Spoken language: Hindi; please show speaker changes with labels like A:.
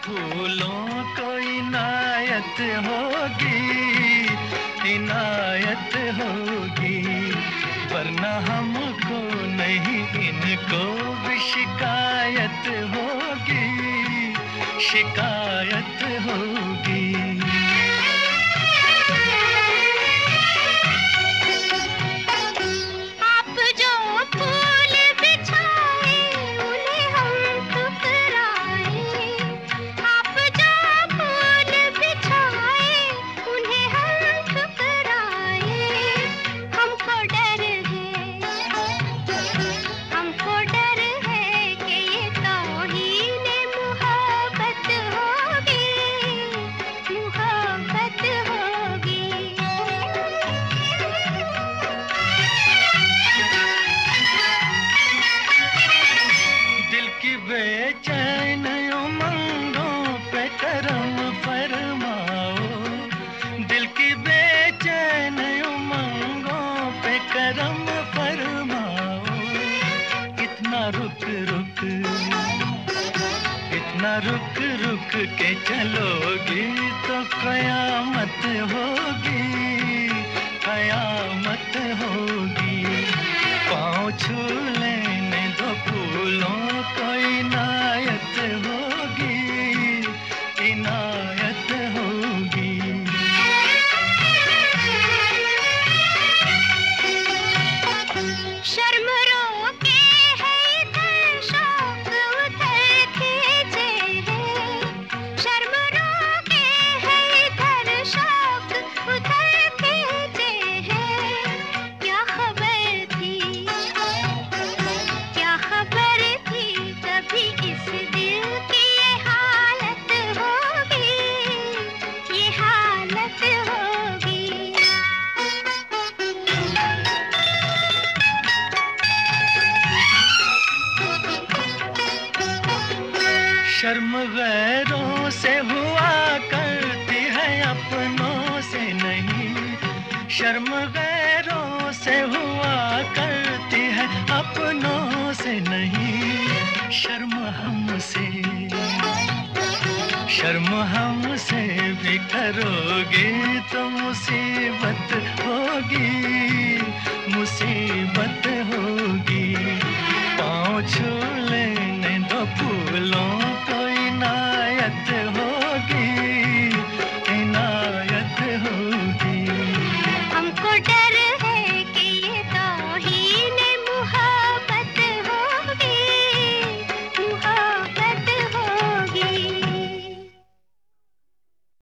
A: फूलों को इनायत होगी, इनायत होगी, वरना हमको नहीं इनको भी शिकायत होगी, शिकायत होगी। बेचैन उमंगों पे करम फरमाओ, दिल की बेचैन उमंगों पे करम फरमाओ। इतना रुक रुक, इतना रुक रुक के चलोगी तो कयामत होगी, कयामत होगी। पाँव छू लेने दो फूलों को, इनायत होगी, इनायत होगी।
B: शर्म रोके है इधर शौक उधर खींचे है, शर्म रोके है इधर शौक उधर खींचे है। क्या खबर थी, क्या खबर थी कभी इस दिल की ये हालत होगी, ये हालत होगी।
A: शर्म गैरों से हुआ करती है, अपनों से नहीं। शर्म गैरों से हुआ करती है, अपनों से नहीं। शर्म हमसे, शर्म हमसे भी करोगे तो मुसीबत